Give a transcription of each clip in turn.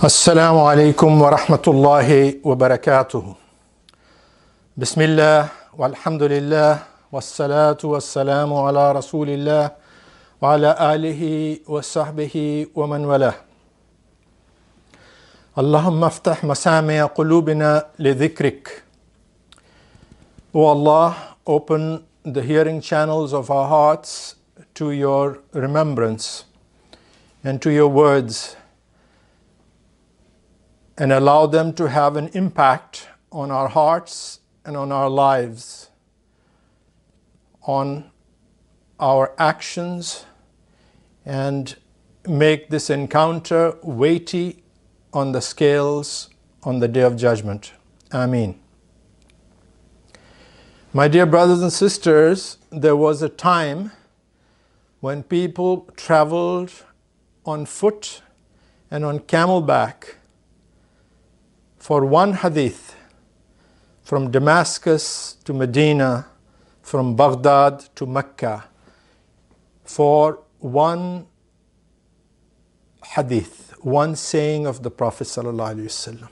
السلام عليكم ورحمة الله وبركاته. بسم الله والحمد لله والصلاة والسلام على رسول الله وعلى آله وصحبه ومن والاه. اللهم افتح مسامع قلوبنا لذكرك. O Allah, open the hearing channels of our hearts to your remembrance and to your words, and allow them to have an impact on our hearts and on our lives, on our actions, and make this encounter weighty on the scales on the Day of Judgment. Ameen. My dear brothers and sisters, there was a time when people traveled on foot and on camelback for one hadith, from Damascus to Medina, from Baghdad to Mecca, for one hadith, one saying of the Prophet ﷺ.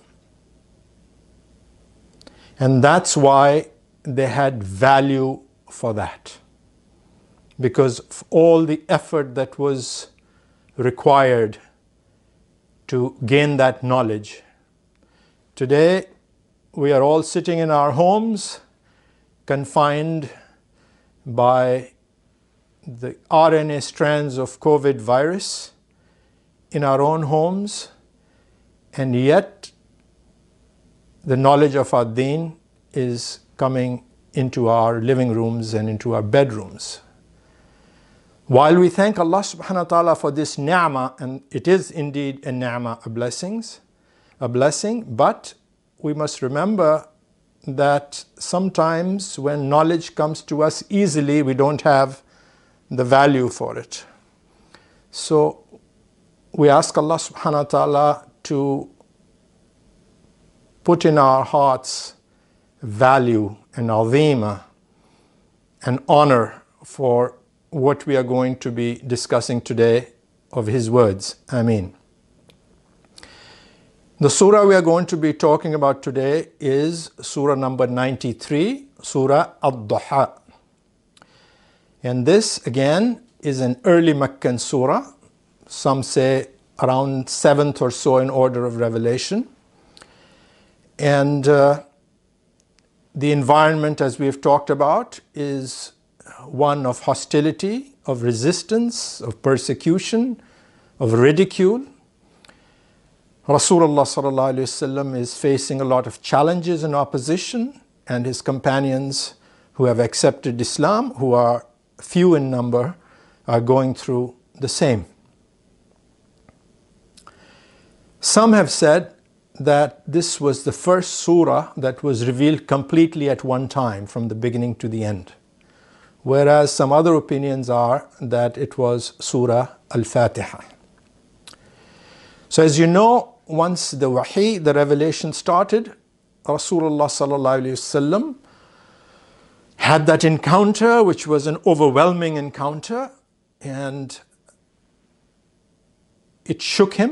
And that's why they had value for that, because of all the effort that was required to gain that knowledge. Today, we are all sitting in our homes, confined by the RNA strands of COVID virus in our own homes, and yet the knowledge of our deen is coming into our living rooms and into our bedrooms. While we thank Allah subhanahu wa ta'ala for this ni'mah, and it is indeed a ni'mah, a blessing, but we must remember that sometimes when knowledge comes to us easily, we don't have the value for it. So we ask Allah subhanahu wa ta'ala to put in our hearts value and azima and honor for what we are going to be discussing today of His words. Ameen. The surah we are going to be talking about today is surah number 93, surah Ad-Duha. And this again is an early Meccan surah. Some say around 7th or so in order of revelation. And the environment, as we have talked about, is one of hostility, of resistance, of persecution, of ridicule. Rasulullah sallallahu alaihi wasallam is facing a lot of challenges and opposition, and his companions who have accepted Islam, who are few in number, are going through the same. Some have said that this was the first surah that was revealed completely at one time, from the beginning to the end, whereas some other opinions are that it was Surah Al-Fatiha. So as you know, once the wahi, the revelation started, Rasulullah sallallahu alaihi wasallam had that encounter, which was an overwhelming encounter, and it shook him.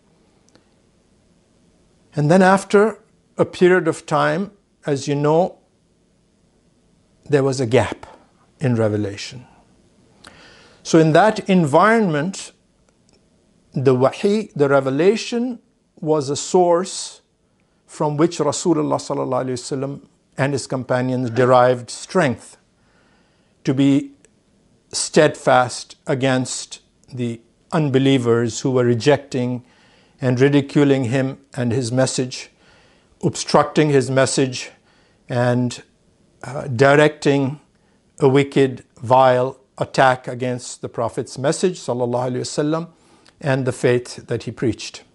And then after a period of time, as you know, there was a gap in revelation. So in that environment, the wahi, the revelation, was a source from which Rasulullah sallallahu alaihi wasallam and his companions derived strength to be steadfast against the unbelievers who were rejecting and ridiculing him and his message, obstructing his message, and directing a wicked, vile attack against the Prophet's message sallallahu alaihi wasallam and the faith that he preached.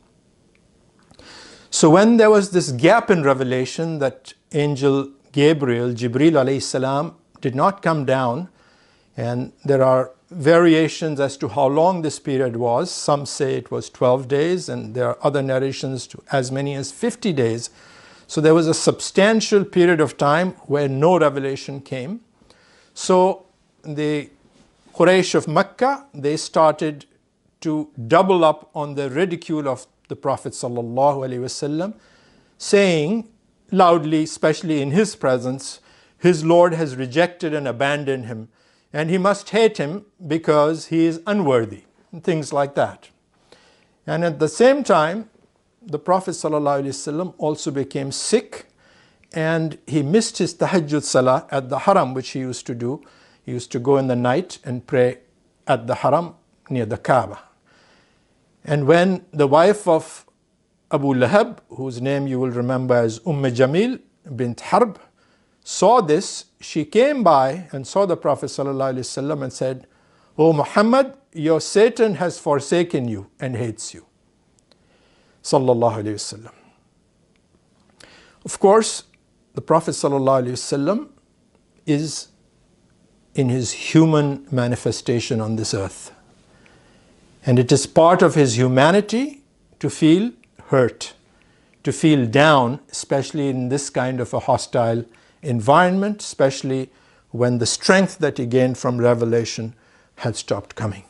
So when there was this gap in revelation, that angel Gabriel, Jibreel alayhi salam, did not come down, and there are variations as to how long this period was. Some say it was 12 days, and there are other narrations to as many as 50 days. So there was a substantial period of time where no revelation came. So the Quraysh of Mecca, they started to double up on the ridicule of the Prophet ﷺ, saying loudly, especially in his presence, his Lord has rejected and abandoned him, and he must hate him because he is unworthy, and things like that. And at the same time, the Prophet ﷺ also became sick, and he missed his tahajjud salah at the haram, which he used to do. He used to go in the night and pray at the haram near the Kaaba. And when the wife of Abu Lahab, whose name you will remember as Jamil bint Harb, saw this, she came by and saw the Prophet ﷺ and said, "O Muhammad, your Satan has forsaken you and hates you." Sallallahu Alaihi Wasallam. Of course, the Prophet ﷺ is in his human manifestation on this earth. And it is part of his humanity to feel hurt, to feel down, especially in this kind of a hostile environment, especially when the strength that he gained from revelation had stopped coming.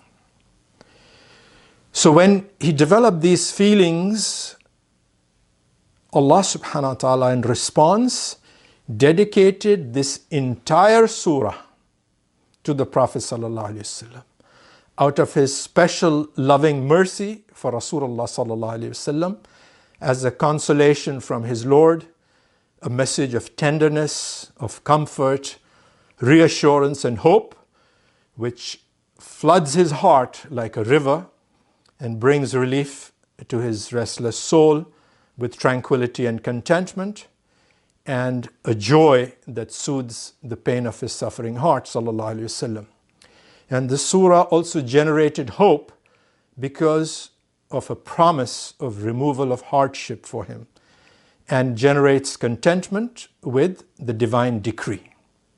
So when he developed these feelings, Allah subhanahu wa ta'ala in response dedicated this entire surah to the Prophet sallallahu alaihi wasallam. Out of his special loving mercy for Rasulullah sallallahu alaihi wasallam, as a consolation from his Lord, a message of tenderness, of comfort, reassurance and hope, which floods his heart like a river and brings relief to his restless soul with tranquility and contentment, and a joy that soothes the pain of his suffering heart, sallallahu alaihi wasallam. And the surah also generated hope because of a promise of removal of hardship for him, and generates contentment with the divine decree.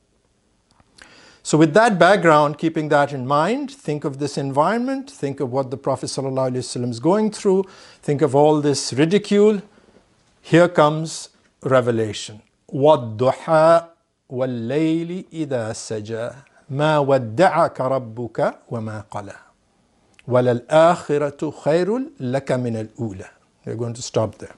So with that background, keeping that in mind, think of this environment, think of what the Prophet ﷺ is going through, think of all this ridicule. Here comes revelation. وَالضُّحَى وَاللَّيْلِ إِذَا سَجَى مَا وَدَّعَكَ رَبُّكَ وَمَا قَلَى وَلَلْآخِرَةُ خَيْرٌ لَكَ مِنَ الْأُولَى. We're going to stop there.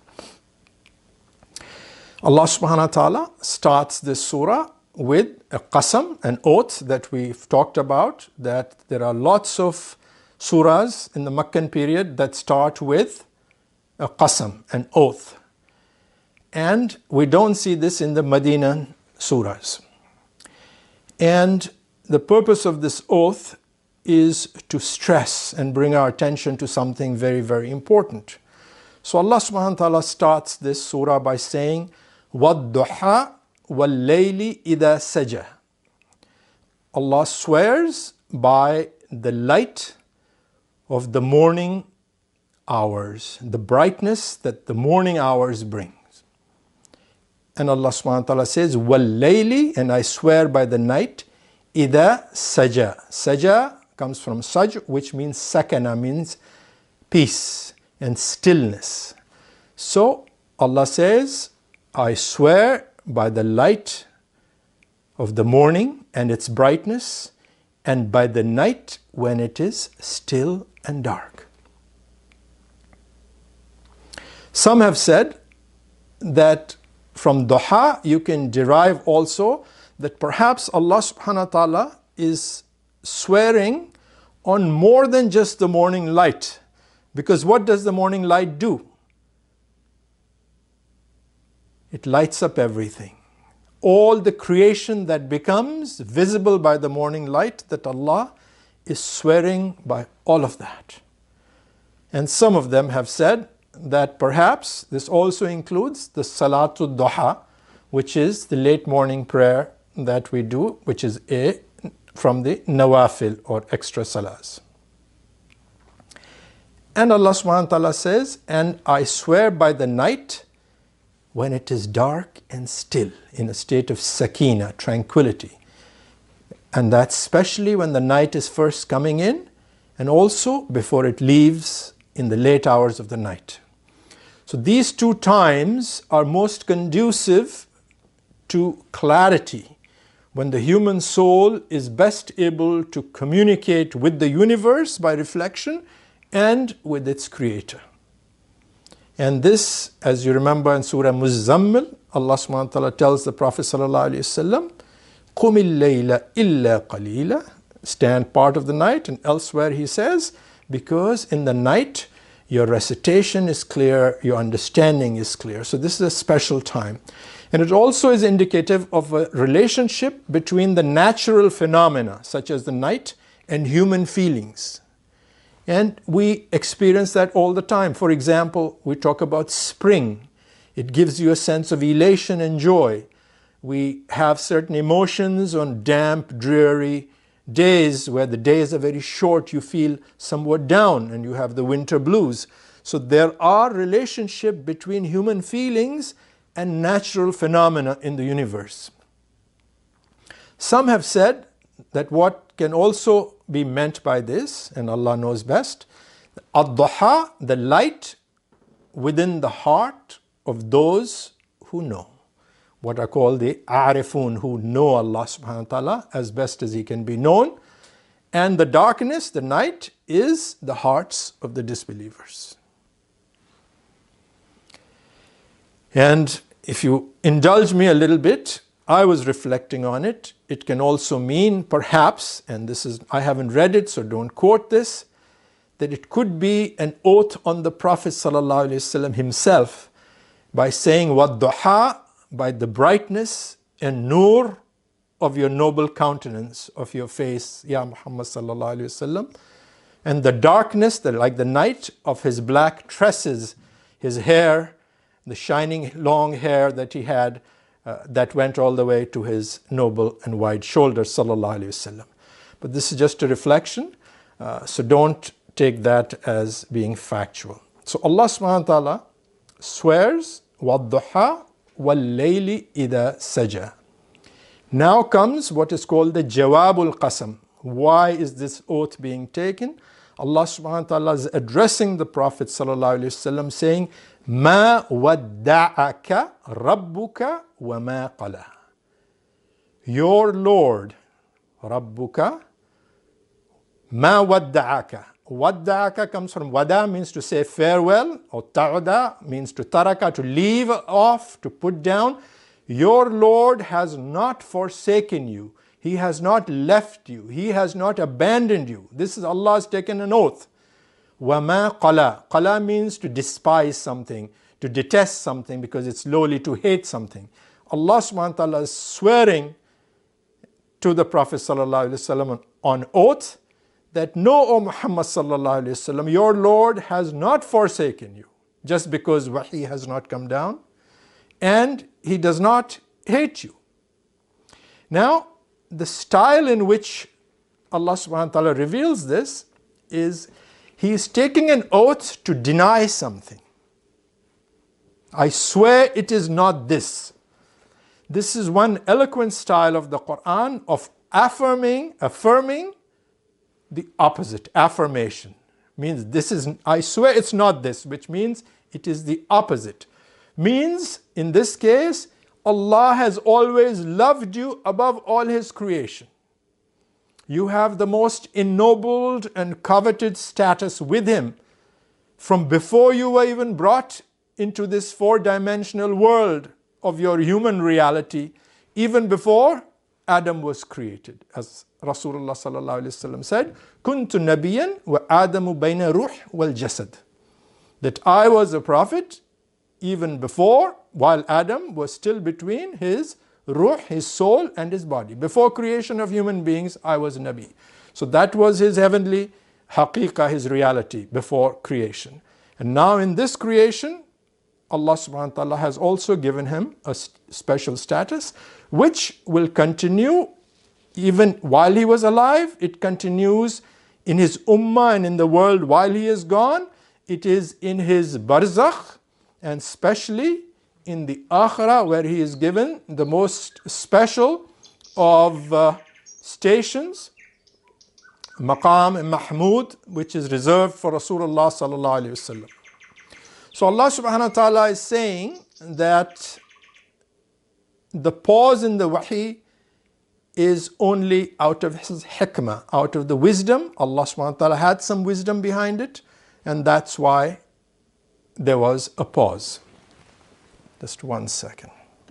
Allah subhanahu wa ta'ala starts this surah with a qasam, an oath that we've talked about, that there are lots of surahs in the Meccan period that start with a qasam, an oath. And we don't see this in the Medinan surahs. And the purpose of this oath is to stress and bring our attention to something very, very important. So Allah subhanahu wa ta'ala starts this surah by saying, وَالضُّحَى وَاللَّيْلِ إِذَا سَجَى. Allah swears by the light of the morning hours, the brightness that the morning hours brings. And Allah subhanahu wa ta'ala says, وَاللَّيْلِ, and I swear by the night, إِذَا سَجَى. Saja comes from saj, which means sakana, means peace and stillness. So Allah says, I swear by the light of the morning and its brightness, and by the night when it is still and dark. Some have said that from duha you can derive also that perhaps Allah subhanahu wa ta'ala is swearing on more than just the morning light. Because what does the morning light do? It lights up everything. All the creation that becomes visible by the morning light, that Allah is swearing by all of that. And some of them have said that perhaps this also includes the Salatul Duha, which is the late morning prayer that we do, which is from the Nawafil or extra salahs. And Allah subhanahu wa ta'ala says, and I swear by the night when it is dark and still, in a state of sakina, tranquility. And that's especially when the night is first coming in, and also before it leaves in the late hours of the night. So these two times are most conducive to clarity, when the human soul is best able to communicate with the universe by reflection and with its creator. And this, as you remember in Surah Muzzammil, Allah subhanahu wa ta'ala tells the Prophet sallallahu alayhi wasallam, قُمِ اللَّيْلَ إِلَّا قَلِيلًا, stand part of the night. And elsewhere he says, because in the night your recitation is clear, your understanding is clear. So this is a special time. And it also is indicative of a relationship between the natural phenomena, such as the night, and human feelings. And we experience that all the time. For example, we talk about spring. It gives you a sense of elation and joy. We have certain emotions on damp, dreary days where the days are very short. You feel somewhat down and you have the winter blues. So there are relationships between human feelings and natural phenomena in the universe. Some have said that what can also be meant by this, and Allah knows best, ad-duha, the light within the heart of those who know, what are called the a'rifun, who know Allah subhanahu wa ta'ala as best as He can be known. And the darkness, the night, is the hearts of the disbelievers. And if you indulge me a little bit, I was reflecting on it. It can also mean, perhaps, and this is, I haven't read it, so don't quote this, that it could be an oath on the Prophet ﷺ himself by saying, وَالضُّحَى, by the brightness and nur of your noble countenance, of your face, Ya Muhammad ﷺ, and the darkness, like the night, of his black tresses, his hair, the shining long hair that he had, that went all the way to his noble and wide shoulders, sallallahu alaihi wasallam. But this is just a reflection, so don't take that as being factual. So Allah subhanahu wa ta'ala swears, وَالضُّحَى وَاللَّيْلِ إِذَا سَجَى. Now comes what is called the Jawabul Qasam. Why is this oath being taken? Allah subhanahu wa ta'ala is addressing the Prophet sallallahu alaihi wasallam saying, مَا وَدَّعَكَ رَبُّكَ وَمَا قَلَى. Your Lord, رَبُّكَ, مَا وَدَّعَكَ. Wadda'aka comes from wada, means to say farewell, or ta'uda means to taraka, to leave off, to put down. Your Lord has not forsaken you. He has not left you. He has not abandoned you. This is, Allah has taken an oath. وَمَا قَلَى. Qala means to despise something, to detest something, because it's lowly, to hate something. Allah subhanahu wa ta'ala is swearing to the Prophet sallallahu alaihi wasallam on oath that no, O Muhammad sallallahu alaihi wasallam, your Lord has not forsaken you just because wahi has not come down, and He does not hate you. Now, the style in which Allah subhanahu wa ta'ala reveals this is He is taking an oath to deny something. I swear it is not this. This is one eloquent style of the Quran of affirming the opposite. Affirmation means this is, I swear it's not this, which means it is the opposite. Means, in this case, Allah has always loved you above all His creation. You have the most ennobled and coveted status with Him from before you were even brought into this four-dimensional world of your human reality, even before Adam was created. As Rasulullah sallallahu alaihi wasallam said, "Kuntu nabiyyan wa Adamu bayna ruh wal jasad." That I was a prophet even before, while Adam was still between his ruh, his soul, and his body. Before creation of human beings, I was Nabi. So that was his heavenly haqiqah, his reality before creation. And now in this creation, Allah subhanahu wa ta'ala has also given him a special status, which will continue even while he was alive. It continues in his ummah and in the world while he is gone. It is in his barzakh, and especially in the akhirah, where he is given the most special of stations, maqam mahmud, which is reserved for Rasulullah sallallahu alaihi wasallam. So Allah subhanahu wa ta'ala is saying that the pause in the wahi is only out of His hikmah, out of the wisdom. Allah subhanahu wa ta'ala had some wisdom behind it, and that's why there was a pause. Just 1 second.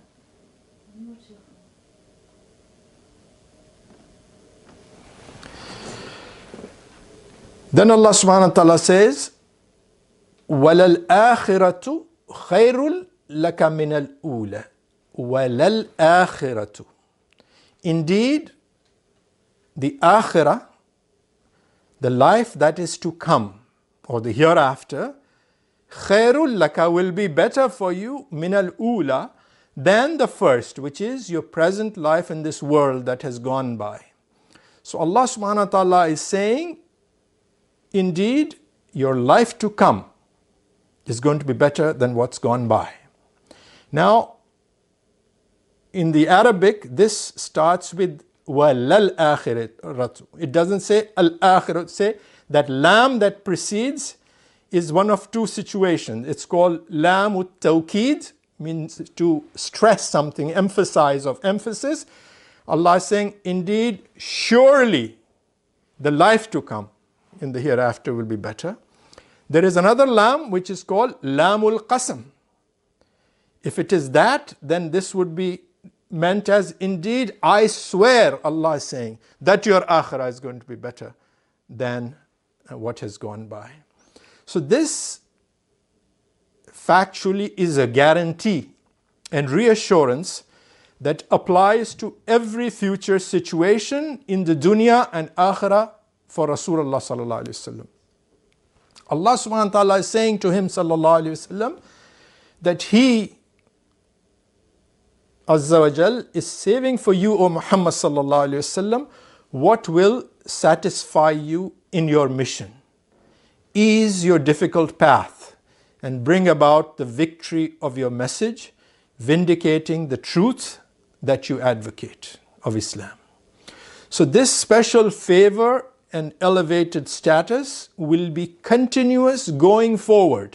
Then Allah subhanahu wa ta'ala says, وَلَلْآخِرَةُ خَيْرٌ لَكَ مِنَ الْأُولَى وَلَلْآخِرَةُ. Indeed, the akhirah, the life that is to come, or the hereafter, خَيْرٌ لَكَ will be better for you مِنَ الْأُولَى than the first, which is your present life in this world that has gone by. So Allah subhanahu wa ta'ala is saying, indeed, your life to come is going to be better than what's gone by. Now, in the Arabic, this starts with وَلَلْ آخِرَةُ. It doesn't say al-akhirah. Say that lam that precedes is one of two situations. It's called lam ut-tawqid, means to stress something, emphasize of emphasis. Allah is saying, indeed, surely the life to come in the hereafter will be better. There is another lam which is called lamul qasam. If it is that, then this would be meant as, indeed, I swear, Allah is saying, that your akhirah is going to be better than what has gone by. So this factually is a guarantee and reassurance that applies to every future situation in the dunya and akhirah for Rasulullah sallallahu alaihi wasallam. Allah subhanahu wa ta'ala is saying to him sallallahu alaihi wasallam that He Azza wa Jal is saving for you, O Muhammad sallallahu alaihi wasallam, what will satisfy you in your mission, ease your difficult path, and bring about the victory of your message, vindicating the truth that you advocate of Islam. So this special favor and elevated status will be continuous going forward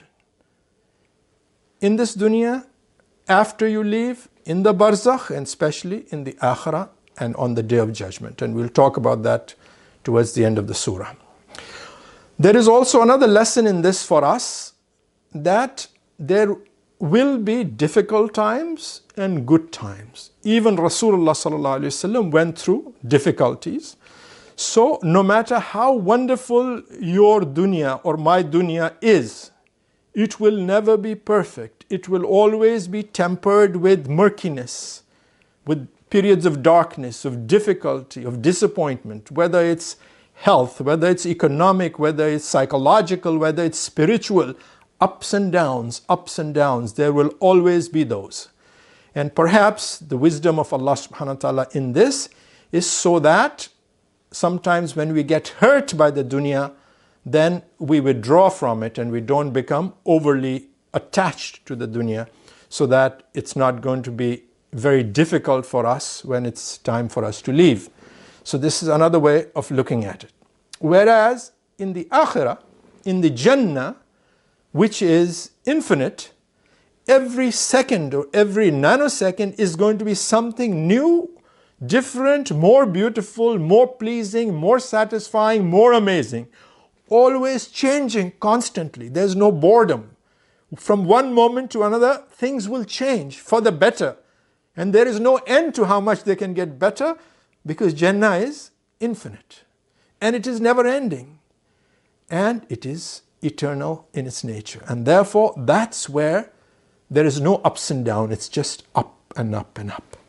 in this dunya, after you leave, in the barzakh, and especially in the akhirah and on the day of judgment. And we'll talk about that towards the end of the surah. There is also another lesson in this for us, that there will be difficult times and good times. Even Rasulullah sallallahu alaihi wasallam went through difficulties. So no matter how wonderful your dunya or my dunya is, it will never be perfect. It will always be tempered with murkiness, with periods of darkness, of difficulty, of disappointment, whether it's health, whether it's economic, whether it's psychological, whether it's spiritual. Ups and downs, there will always be those. And perhaps the wisdom of Allah subhanahu wa ta'ala in this is so that sometimes when we get hurt by the dunya, then we withdraw from it and we don't become overly attached to the dunya, so that it's not going to be very difficult for us when it's time for us to leave. So this is another way of looking at it. Whereas in the akhirah, in the Jannah, which is infinite, every second or every nanosecond is going to be something new, different, more beautiful, more pleasing, more satisfying, more amazing. Always changing constantly. There's no boredom. From one moment to another, things will change for the better. And there is no end to how much they can get better, because Jannah is infinite. And it is never ending. And it is eternal in its nature. And therefore, that's where there is no ups and downs. It's just up and up and up.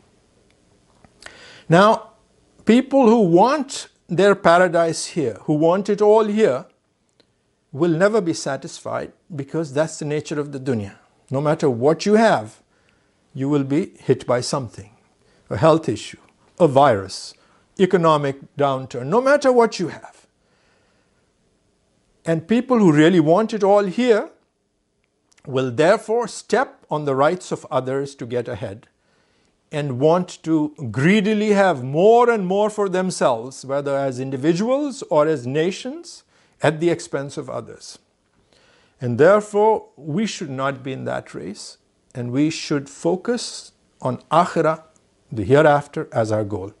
Now, people who want their paradise here, who want it all here, will never be satisfied, because that's the nature of the dunya. No matter what you have, you will be hit by something, a health issue, a virus, economic downturn, no matter what you have. And people who really want it all here will therefore step on the rights of others to get ahead, and want to greedily have more and more for themselves, whether as individuals or as nations, at the expense of others. And therefore, we should not be in that race, and we should focus on akhirah, the hereafter, as our goal.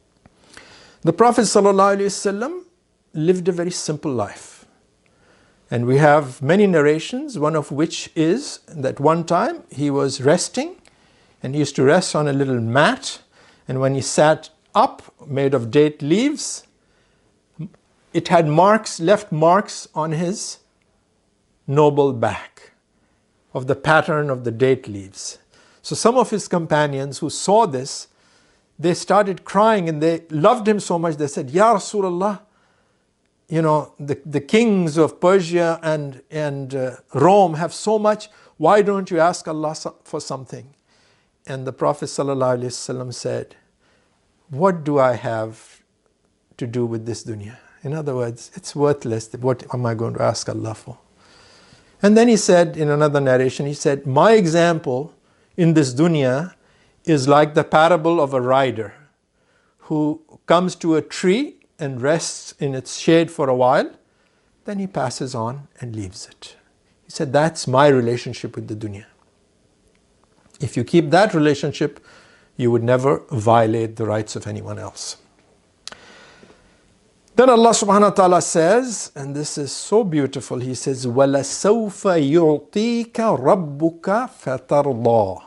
The Prophet ﷺ lived a very simple life. And we have many narrations, one of which is that one time he was resting, and he used to rest on a little mat, and when he sat up, made of date leaves, it had marks, left marks on his noble back of the pattern of the date leaves. So some of his companions who saw this, they started crying, and they loved him so much, they said, Ya Rasulullah, you know, the kings of Persia and Rome have so much, why don't you ask Allah for something? And the Prophet ﷺ said, what do I have to do with this dunya? In other words, it's worthless. What am I going to ask Allah for? And then he said, in another narration, he said, my example in this dunya is like the parable of a rider who comes to a tree and rests in its shade for a while, then he passes on and leaves it. He said, that's my relationship with the dunya. If you keep that relationship, you would never violate the rights of anyone else. Then Allah subhanahu wa ta'ala says, and this is so beautiful, He says, وَلَسَوْفَ يُعْطِيكَ رَبُّكَ فَتَرْضَى.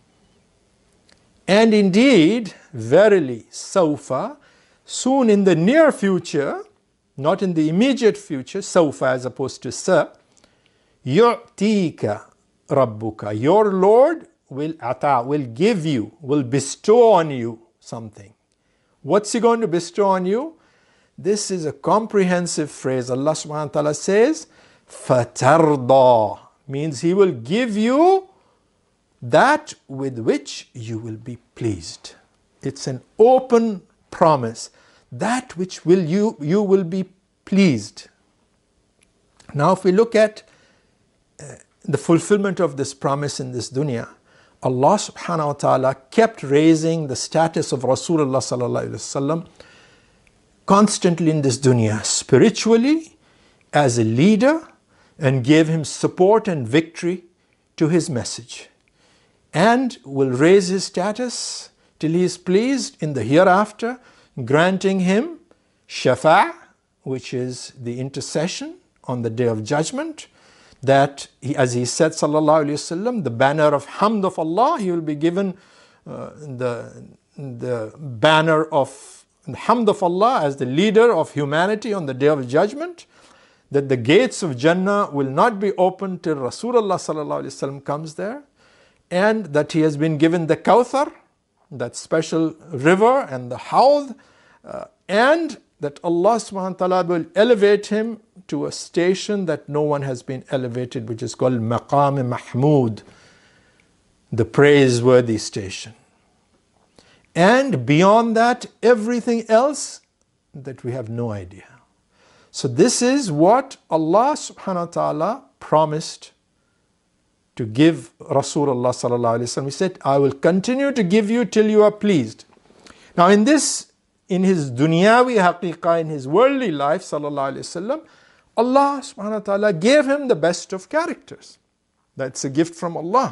And indeed, verily, sawfa, soon in the near future, not in the immediate future, sawfa as opposed to sa, yu'tika rabbuka, your Lord will give you, will bestow on you something. What's He going to bestow on you? This is a comprehensive phrase. Allah subhanahu wa ta'ala says, fatarda, means He will give you that with which you will be pleased. It's an open promise. That which you will be pleased. Now if we look at the fulfillment of this promise in this dunya, Allah subhanahu wa ta'ala kept raising the status of Rasulullah sallallahu alaihi wasallam constantly in this dunya, spiritually, as a leader, and gave him support and victory to his message. And will raise his status till he is pleased in the hereafter, granting him shafa', which is the intercession on the day of judgment, that he, as he said sallallahu alaihi wasallam, the banner of hamd of Allah, he will be given the banner of hamd of Allah as the leader of humanity on the day of judgment, that the gates of Jannah will not be opened till Rasulullah sallallahu alaihi wasallam comes there, and that he has been given the Kawthar, that special river, and the Hawd, and that Allah subhanahu wa ta'ala will elevate him to a station that no one has been elevated, which is called Maqam Mahmud, the praiseworthy station. And beyond that, everything else that we have no idea. So this is what Allah subhanahu wa ta'ala promised to give Rasulullah sallallahu alaihi wasallam. He said, I will continue to give you till you are pleased. Now in his dunyawi haqiqah, in his worldly life, sallallahu alaihi wasallam, Allah subhanahu wa ta'ala gave him the best of characters. That's a gift from Allah.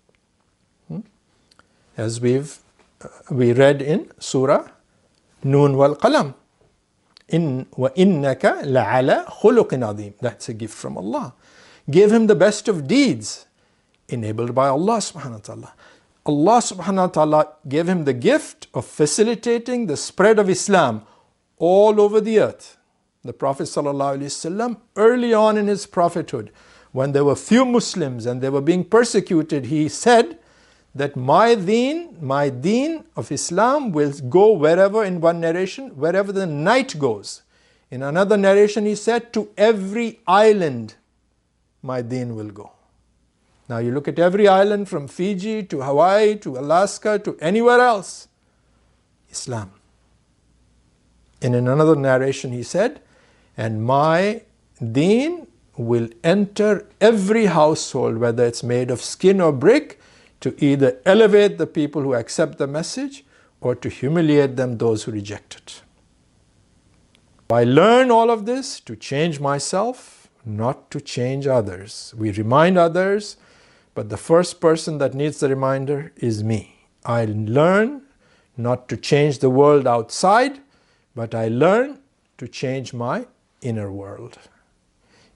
As we read in Surah Noon wal Qalam. Wa innaka la'ala khuluqin adhim. That's a gift from Allah. Gave him the best of deeds, enabled by Allah subhanahu wa ta'ala. Allah subhanahu wa ta'ala gave him the gift of facilitating the spread of Islam all over the earth. The Prophet sallallahu alaihi wasallam, early on in his prophethood, when there were few Muslims and they were being persecuted, he said that my deen of Islam will go wherever, in one narration, wherever the night goes. In another narration he said, to every island my deen will go. Now you look at every island from Fiji to Hawaii to Alaska to anywhere else, Islam. And in another narration he said, and my deen will enter every household, whether it's made of skin or brick, to either elevate the people who accept the message or to humiliate them, those who reject it. I learn all of this to change myself, not to change others. We remind others, but the first person that needs the reminder is me. I learn not to change the world outside, but I learn to change my inner world.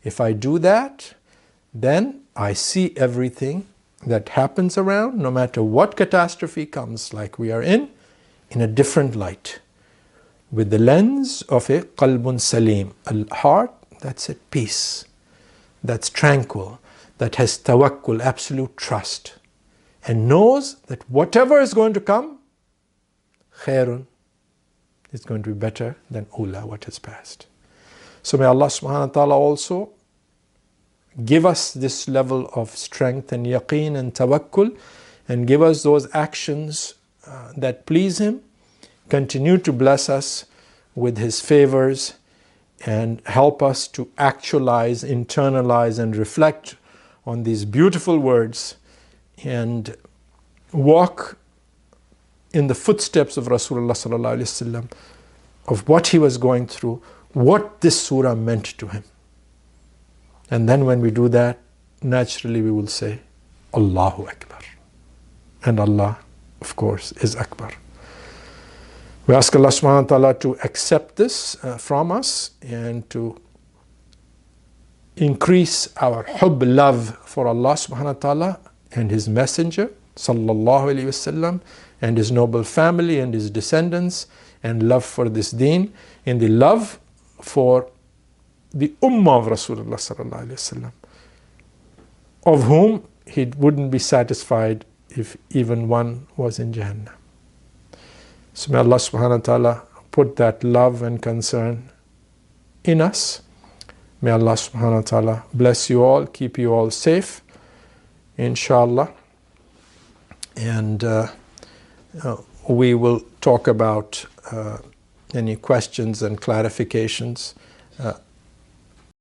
If I do that, then I see everything that happens around, no matter what catastrophe comes like we are in a different light. With the lens of a qalbun salim, a heart that's at peace, that's tranquil, that has tawakkul, absolute trust, and knows that whatever is going to come, khairun, is going to be better than ula, what has passed. So may Allah subhanahu wa ta'ala also give us this level of strength and yaqeen and tawakkul, and give us those actions that please Him. Continue to bless us with His favors and help us to actualize, internalize and reflect on these beautiful words and walk in the footsteps of Rasulullah sallallahu alaihi wasallam, of what he was going through, what this surah meant to him. And then when we do that, naturally we will say, Allahu Akbar. And Allah, of course, is Akbar. We ask Allah subhanahu wa ta'ala to accept this from us and to increase our hubb, love for Allah subhanahu wa ta'ala and His Messenger sallallahu alayhi wasallam and His noble family and His descendants, and love for this deen, and the love for the ummah of Rasulullah sallallahu alayhi wasallam, of whom He wouldn't be satisfied if even one was in Jahannam. So may Allah subhanahu wa ta'ala put that love and concern in us. May Allah subhanahu wa ta'ala bless you all, keep you all safe, inshallah. And we will talk about any questions and clarifications